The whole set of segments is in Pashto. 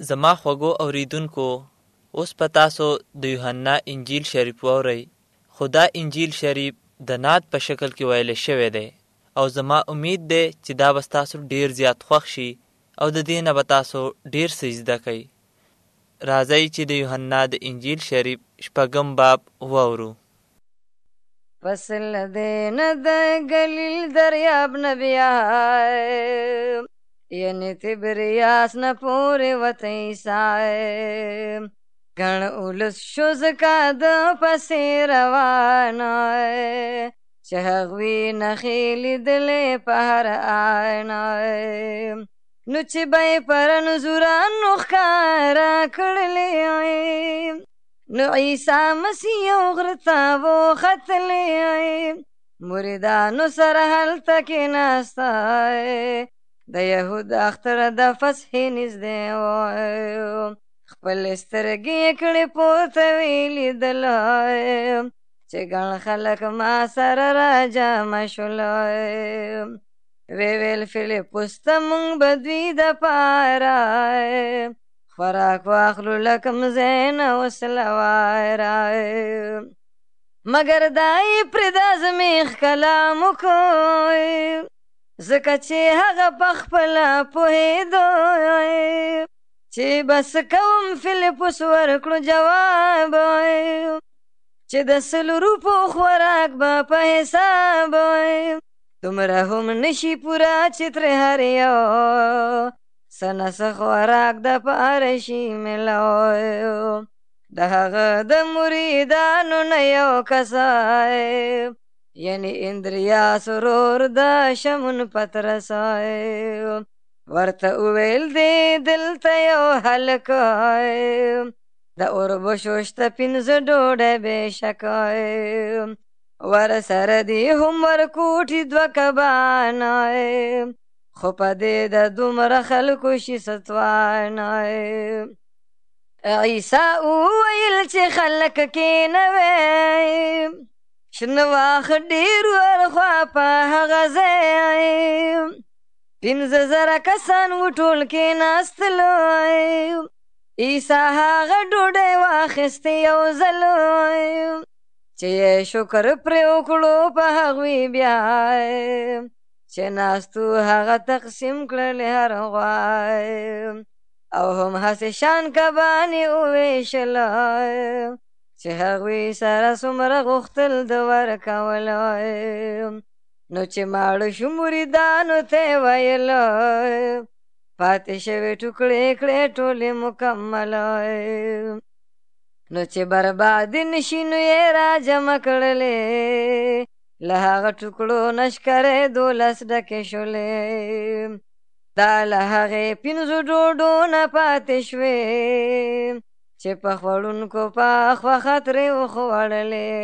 زما خوږو اوریدونکو، اوس په تاسو د یوحنا انجیل شریف واورئ. خو دا انجیل شریف د نعت په شکل کې ویل شوی دی او زما امید دی چې دا به تاسو ډیر زیات خوښ شي او د دې نه به تاسو ډیر څه زده کړئ. راځئ چې د یوحنا د انجیل شریف 6 باب واورو. فصل دین د گلیل دریاب نبیائے، یعنی تبریاس نه پورې وته عیسی، گن اولس شوز کا د پسې روانای، چې هغوی نښې لیدلې په هر آینای، نو چې به یې پر انځورانو ښکاره کړلې، نو عیسی مسیح یو غره ته وختلی، مریدانو سره هلته کېناستی، د یهود اختر د فصحې نږدې وای، خپلې سترګې یې کړې پورته ویې لیدلی، چې ګڼ خلک ما سره راجمع شولی، ویې ویل فلیپوس ته موږ به دوی دپاره خوراک واخلو له کوم ځای نه وسله وایرای، مګر دا یې پرېږده زموږ کلام وکړئ، ځکه چې هغه پخپله پوهېدو چې بس کوم. فلیپوس ورکړو جواب چې د 100 روپو خوراک به په حساب، دومره هم نشي پوره چې ترې هر یو څه نه څه خوراک دپاره شي میلاو. د هغه د مریدانو نه یو کسای، یعنی اندریاس ورور د شمون پترسای، ورته وویل دی دلته یو هلکای، د اوربشو شته 5 ډوډۍ بېشکای، ورسره دي هم ورکوټي 2 کبانای، خو په دې د دومره خلکو شي څه توانای. عیسی وویل چې خلک کېنوئ، شنه واښه ډېر ورخوا په هغه ځای، 15,000 کسان وټول کېناستلو، عیسی هغه ډوډۍ واخیستې یو ځل، چې یې شکر پرې وکړو په هغوی بیا، چې ناستو هغه تقسیم کړلې هر غوای، او هم هسې شان کبانې وویشلای، چې هغوی سره څومره غوښتل د ورکولای، نو چې ماړه شو مریدانو ته یې ویلای، پاتې شوې ټوکړې کړې ټولې مکملای، نو چې بربادي نشي نو یې راجمع کړلې، له هغه ټوکړو نه شکرې 12 ډکې شولې، دا له هغې 5 ډوډو نه پاتې شوې، چې په خوړونکو پخوخه ترې وخوړلې،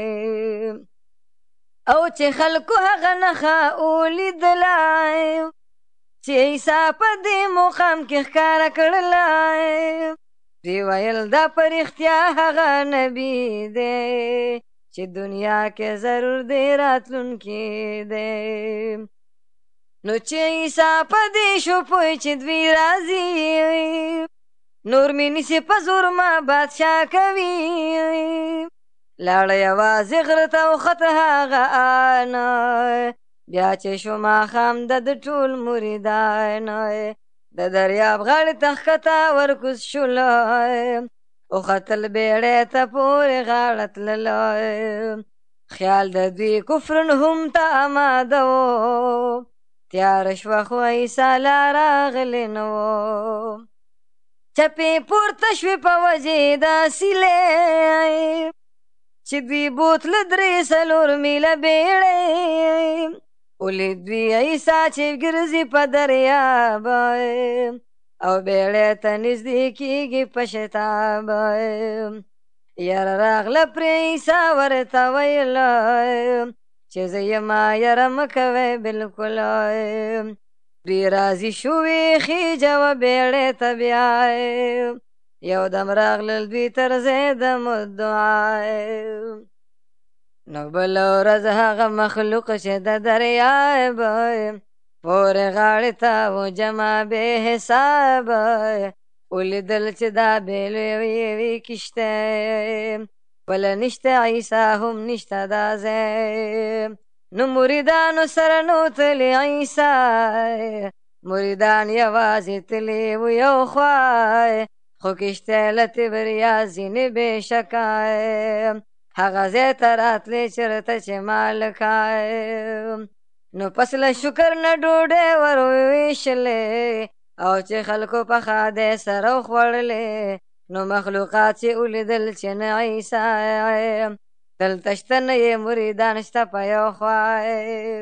او چې خلکو هغه نښه ولیدلی، چې عیسی په دې مقام کې ښکاره کړلی، دوی ویل دا په رښتیا هغه نبي دی چې دنیا کې ضرور دی راتلونکی دی. نو چې عیسی په دې شو پوه چې دوی راځي، نور مې نیسي په زور ما بادشاه کوي، لاړه یوازې غره ته وخته هغه آنه، بیا چې شو ماښام د ټول مریدانه، د دریاب غاړې ته ښکته ورکوز شولی، وختل بیړۍ ته پورې غاړه تللی، خیال د دوی کفرن هم ته آماده و، تیاره شوه خو عیسی لا راغلی نه و، چپې پورته شوې په وجې د سیلې، چې دوی بوتله 3-4 میله بیړۍ، ولید دوی عیسی چې ګرځي په دریاب، او بیړۍ ته نږدې کېږي په شتاب، یاره راغله پرې عیسی ورته ویلی، چې زه یما یاره مه کوئ بلکل، دوی راضي شوې خېجه وه بیړۍ ته بیا، یو دم راغلل دوی تر ځای د مدعای، نو بله ورځ هغه مخلوق چې د دریاب پورې غاړې ته و جمع بې حساب، ولیدل چې دا بېلې وې کشته بله نشته عیسی هم نشته دا ځای نو مریدانو سره نو تلې عیسی مریدان یوازې تلې و یو خوای خو کشته له تبریا ځینې بې شکای هغه ځای ته راتلې چېرته چې مالکای نو پس له شکر نه ډوډۍ ور وویشلې او چې خلکو پخه دی سره وخوړلې نو مخلوقات چې ولیدل چې نه عیسی دلته شته نه یې مریدان شته په یو خوای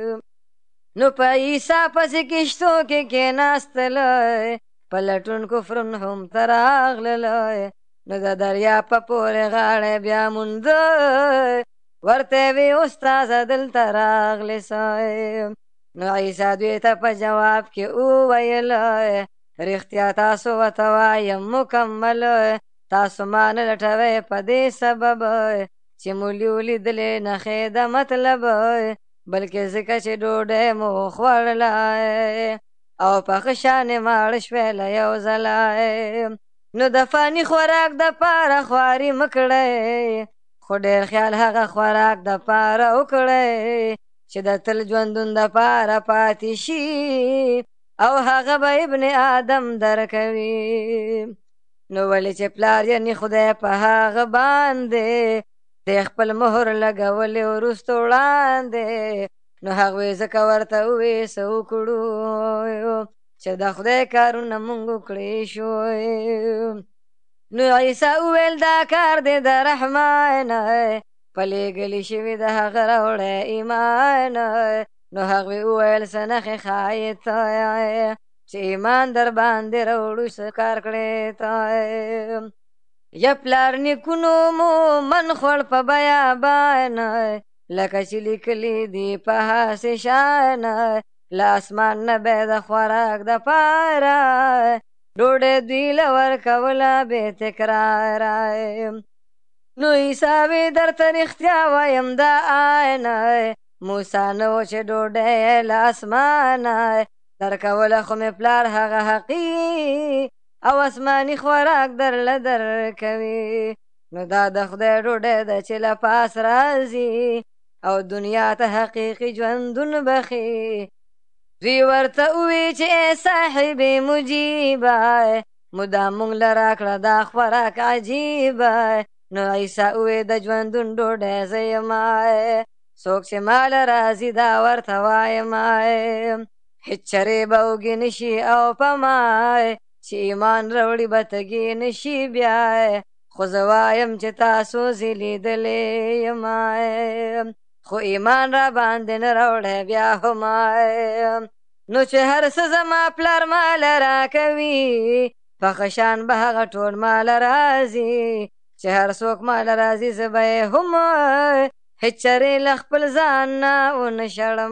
نو په عیسی پسې کشتو کې کېناستلی په لټون کفرون هم ته راغللی نو د دریا په پورې غاړه بیا مونده ورته وی استاده دلته راغلی سای نو عیسی دوی ته په جواب کې وویلی رښتیا تاسو ورته وایم مکمل تاسو ما نه لټوئ په دې سبب چې مولي ولیدلې نښې د مطلب بلکې ځکه چې ډوډۍ مو خوړلی او پخه شانې ماړه شوی له یو ځلی نو د فاني خوراک دپاره خواري مه کړئ خو ډېر خیال هغه خوراک دپاره وکړئ چې د تل ژوندون دپاره پاتې شي او هغه به ابن آدم درکوي نو ولې چې پلار یعنې خدای په هغه باندې د خپل مهر لګولې وروسته وړاندې نو هغوی ځکه ورته ووې څه وکړو چې د خدای کارونه مونږ وکړی شو نو عیسی وویل دا کار دی د رحمان په لیږلي شوي د هغه راوړی ایمان نو هغوی وویل څه نښې ښایې ته چې ایمان در باندې راوړو څه کار کړی ته یا پلار نیکونو مو من خوړ په بیابان لکه چې لیکلي دي په هسې شان له اسمان نه به د خوراک دپاره ډوډۍ دوی له ورکوله بې تکراره نو عیسی وی درته رښتیا وایم دا عین موسی نه و چې ډوډۍ له اسمانه درکوله خو مې پلار هغه حقیقي او اسماني خوراک درله درکوي نو دا د خدای ډوډۍ ده چې له پاس راځي او دنیا ته حقیقي ژوندون بخي دوی ورته ووی چې ای صاحبې مجیبه مودا مونږ له راکړه دا خوراک عجیبه نو عیسی ووی د ژوندون ډوډۍ زه یمه څوک چې ماله راځي دا ورته وایمه هېڅ چرې به وږي نشي او په مای چې ایمان راوړي به تږي نشي بیا خو زه وایم چې تاسو زه لیدلی یمه خو ایمان را باندې نه راوړی بیا هم نو چې هر څه زما پلار ماله راکوي پخه شان به هغه ټول ماله راځي چې هر څوک ماله راځي زه به یې هم هېڅ چرې له خپل ځان نه ونه شړم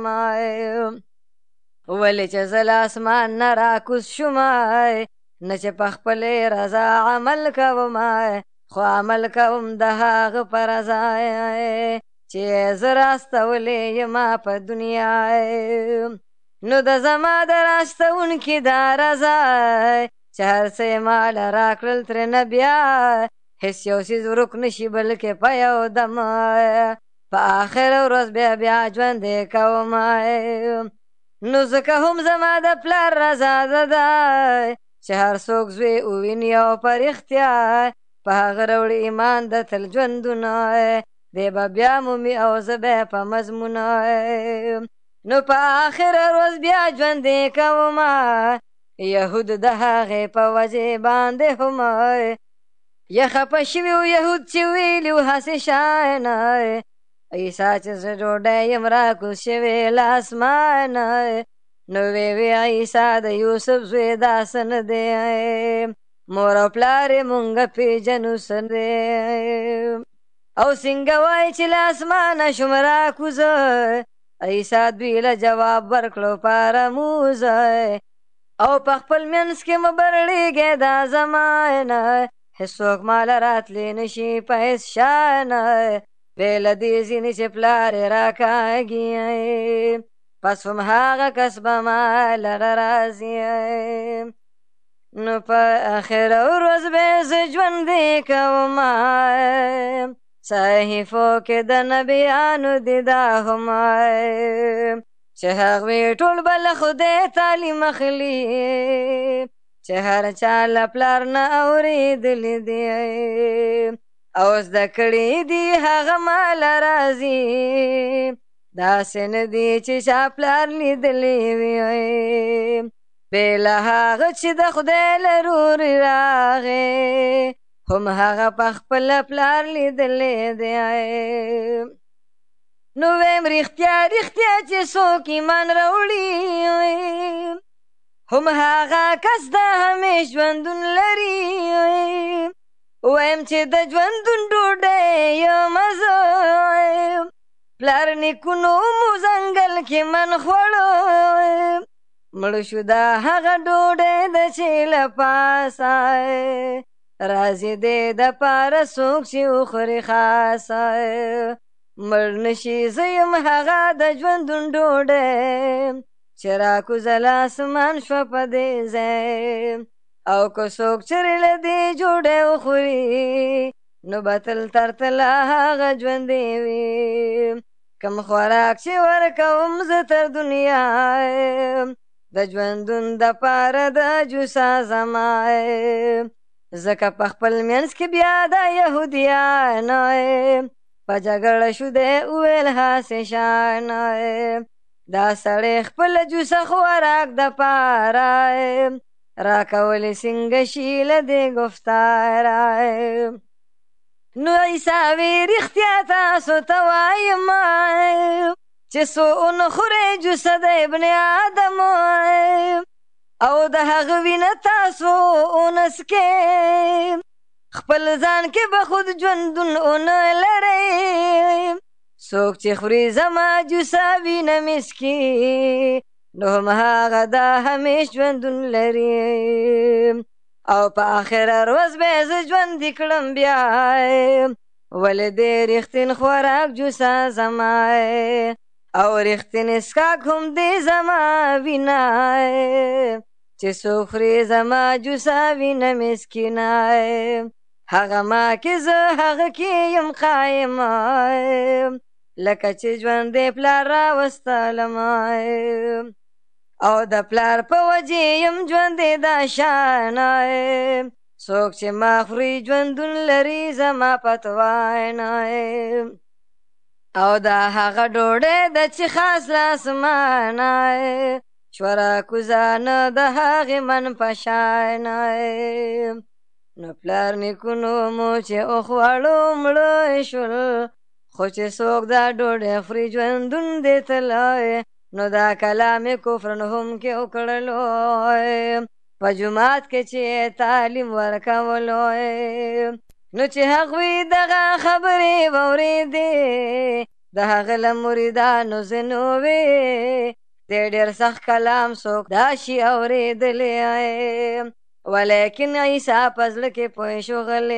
ولې چې زه له اسمان نه راکوز شوم نه چې په خپلې رضا عمل کوم خو عمل کوم د هغه په رضا چې زه راستولی یما په دنیا نو د زما د راستونکي دا رضا چې هر څه یې ماله راکړل ترېنه بیا هېڅ یو څیز ورک نشي بلکې په یو دم په آخره ورځ بیا ژوندی کوم نو ځکه هم زما د پلار رضا ده چې هر څوک زوی وویني او په رښتیا په هغه راوړي ایمان د تل ژوندونه دی به بیا مومي او زه به په مضمونه نو په آخره ورځ بیا ژوندی کوم یهود د هغې په وجې باندې هم یا خفه شوي و یهود چې ویلي و هسې شان عیسی چې زه ډوډۍ یم راکوز شوې له اسمانه نو وی عیسی د یوسف زوی داسې نه دی مور او پلار یې مونږ پېژنو څه دی او څنګه وایي چې له اسمانه شوم راکوزه عیسی دوی له جواب ورکړو پارموزه او په خپل منځ کې مه برړېږئ دا زمانه هېڅوک ماله راتلی نشي په هېڅ شانه بې له دې ځینې چې پلار یې راکاږي پس هم هغه کس به ما لره راځي نو په آخره ورځ به زه ژوندی کومه صحیفو کې د نبیانو دي دا هم چې هغوی ټول به له خدای تعلیم اخلي چې هر چا له پلار نه اورېدلي دي او زده کړي دي هغه ماله راځي داسې نه دي چې چا پلار لیدلی وي بې له هغه چې د خدای لروري راغی هم هغه په خپله پلار لیدلی دی نو ویم رښتیا رښتیا چې څوک ایمان راوړي هم هغه کس د همیش ژوندون لري ویم چې د ژوندون ډوډۍ یمه زه پلار نیکونو مو ځنګل کې من خوړو مړ شو دا هغه ډوډۍ د چې له پاسه راځي دی د پاره څوک چې وخوري خاصه مړ نشي زه یم هغه د ژوندون ډوډۍ چې راکوزه له اسمان شوه په دې ځای او که څوک چرې له دې جوړې وخوري نو به تل تر تله هغه ژوندی وي کم خوراک چې ورکوم زه تر دنیا د ژوندون دپاره د جوسه زما ځکه په خپل منځ کې بیا د یهودیانو په جګړه شو دی وویل هسې شان دا سړی خپله جوسه خوراک دپاره راکولی څنګه شي له دې گفتاره نو عیسی وی رښتیا تاسو ته وایم چې څو ونخورئ جوسه د ابن آدم او د هغه وینه تاسو ونڅکئ خپل ځان کې به خود ژوندون ونه لرئ څوک چې خوري زما جوسه وینه مسکي نو هم هغه د همیش ژوندون لري او په آخره ورځ به یې زه ژوندي کړم بیا ولې دې رښتین خوراک جوسه زما او رښتین څښاک هم دې زما وینه چې څوک خوري زما جوسه وینه مسکینه هغه ما کې زه هغه کې یم قایم لکه چې ژوندی پلار راوستلم او د پلار په وجې یم ژوندی دا شان څوک چې ما خوري ژوندون لري زما پتوان او دا هغه ډوډۍ ده چې خاص له اسمانه شوه راکوزه نه د هغې من په شان نو پلار نیکونو مو چې وخوړو مړه شول خو چې څوک دا ډوډۍ خوري ژوندون دې تللی نو دا کلام کفر هم کې وکړلو په جومات کې چې تعلیم ورکولو نو چې هغوی دغه خبرې واورېدې د هغه له مریدانو ځینو وې دې ډېر سخت کلام څوک دا شي اورېدلی ولیکن عیسی په زړه کې پوه شو غلی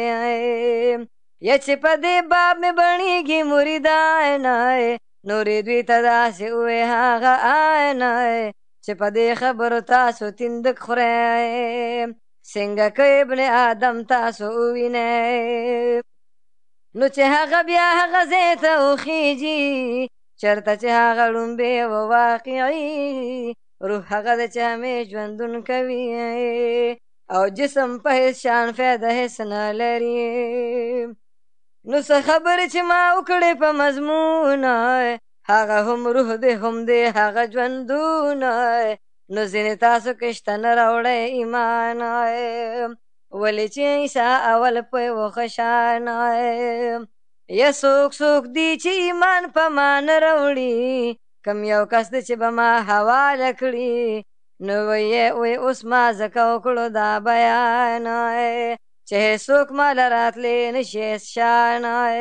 یا چې په دې باب مې بڼېږي مریدان نورې دوی ته داسې ووې هغه آن چې په دې خبرو تاسو تندک خورئ څنګه که ابن آدم تاسو ووینئ نو چې هغه بیا هغه ځای ته وخیږي چېرته چې هغه ړومبې و واقعي روح هغه ده چې همیش ژوندون کوي او جسم په هېڅ شان فایده هېڅ نه لري نو څه خبرې چې ما وکړې په مضمون هغه هم روح دی هم دی هغه ژوندون نو ځینې تاسو کې شته نه راوړی ایمان ولې چې عیسی اول په یوه شان یا څوک څوک دی چې ایمان په ما نه راوړي کم یو کس دی چې به ما حواله کړي نو ویې اوس ما ځکه وکړو دا بیان چې هېڅوک ما له راتلی نشي شان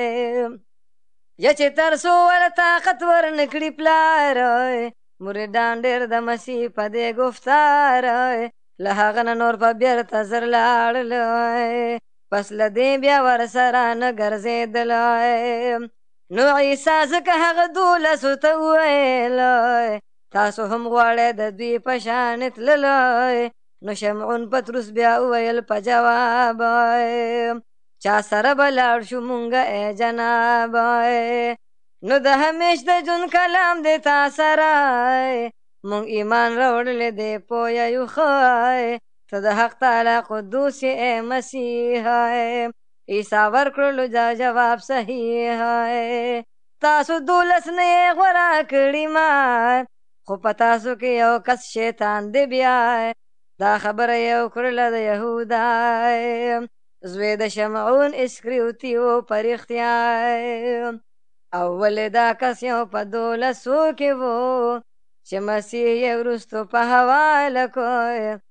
یا چې تر څو ورته طاقت ورنه کړي پلار مریدان ډېر د مسیح په دې گفتار له هغه نه نور په بیرته زر لاړل پس له دې بیا ورسره نه ګرځېدلی نو عیسی ځکه هغه 12 ته وویل تاسو هم غواړئ د دوی په شان تللی نو شمعون پتروس بیا وویل په جواب چا سره به لاړ شو مونږه ای جناب نو د همیش د جون کلام دی تا سره مونږ ایمان راوړلی دی پویه یو ښه ته د حق تعالی قدوس یې ای مسیحه عیسی ورکړلو جواب صحیح تاسو 12 نه یې غوره کړي ما خو په تاسو کې یو کس شیطان دی بیا دا خبره یې وکړله د یهودا زوی د شمعون اسکریوطي و په رښتیا او ولې دا کس یو په 12 کې و چې مسیح یې وروستو په حواله کو